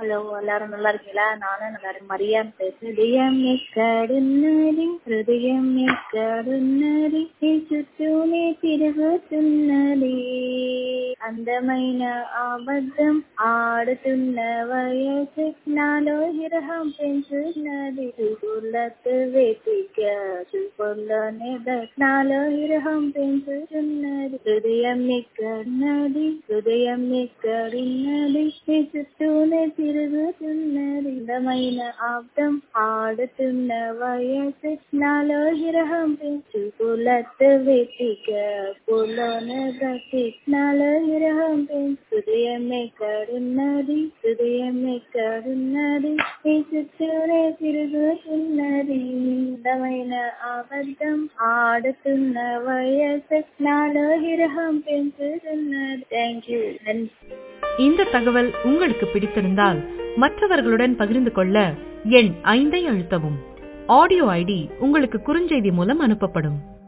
Hello, எல்லாரும் நல்லா இருக்கீங்களா? நானும் நல்லா இருக்கேன். மரியான் பேசுறேன். హృదయం ఎక్కడున్నది, హృదయం ఎక్కడున్నది, ఈ చుట్టూనే తిరుగుతున్నది, అందమైన అబద్ధం ఆడుతున్న వయసు నాలో విరహం పెంచుతున్నది, చూపులతో వెతిక చూపుల్లోనే నాలో విరహం పెంచుతున్నది, హృదయం ఎక్కడున్నది, హృదయం ఎక్కడున్నది, ఈ చుట్టూనే తిరుగుతున్నది, అందమైన అబద్ధం ఆడుతున్న వయసు నాలో విరహం చూపులతో వెతిక పూలోనే బతి నాలో విరహం హృదయం ఎక్కడున్నది, హృదయం ఎక్కడున్నది, ఈ చుట్టూనే తిరుగుతున్నది, అందమైన అబద్ధం ఆడుతున్న వయసు నాలో విరహం పెంచుతున్నది. Thank you. இந்த தகவல் உங்களுக்கு பிடித்திருந்தால் மற்றவர்களுடன் பகிர்ந்து கொள்ள எண் 5 அழுத்தவும். ஆடியோ ஐடி உங்களுக்கு குறுஞ்செய்தி மூலம் அனுப்பப்படும்.